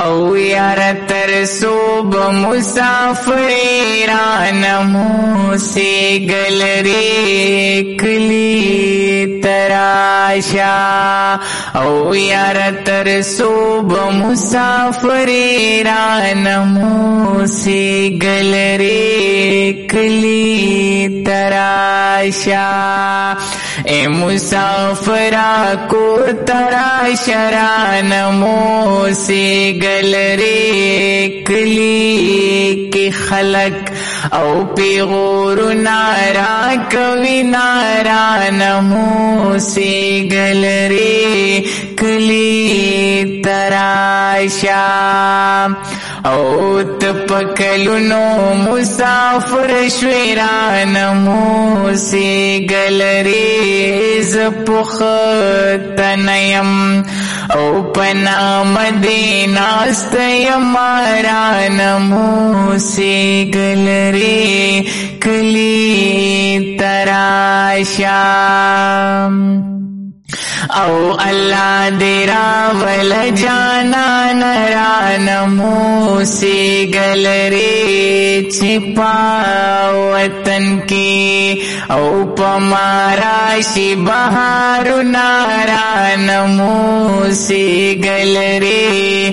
او یار تر صوب مسافران موسی گلری کلی تراشا او یار تر صوب مسافران موسی گلری کلی تراشا اے مسافرا کو تراشران موسی گلری کلی کی خلق او پیغور نارا کوي ناران موسی گلری کلی تراشا او تپکلونو مسافر شویران موسی گلری زپختنیم او پنا مدینہ استیماران موسی گلری کلی تراشا او اللہ دیرا ول جانا نران موسی گلری چھپا وطن کی او پماراشی بہار ناران موسی گلری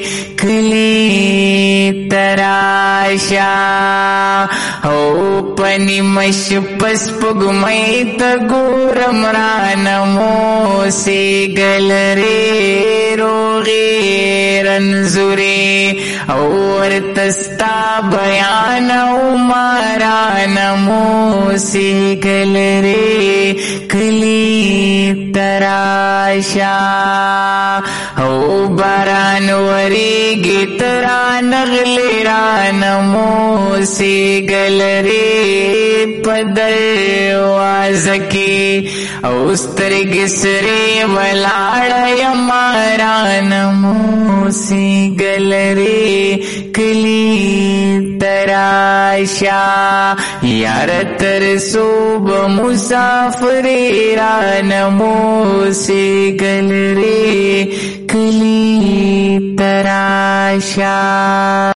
کلی تراشا او پنی مش پس پگمیت گورمران موسی گلری روغی رنزوری اور تستا بیان عمران موسی گلری کلی تراشا او باران وریگی تران غلیران موسی گلری پدرواز کی او سترگ سری ولاڑ یماران موسی گلری کلی تراشا یار تر صوب مسافران موسی گلری کلی تراشا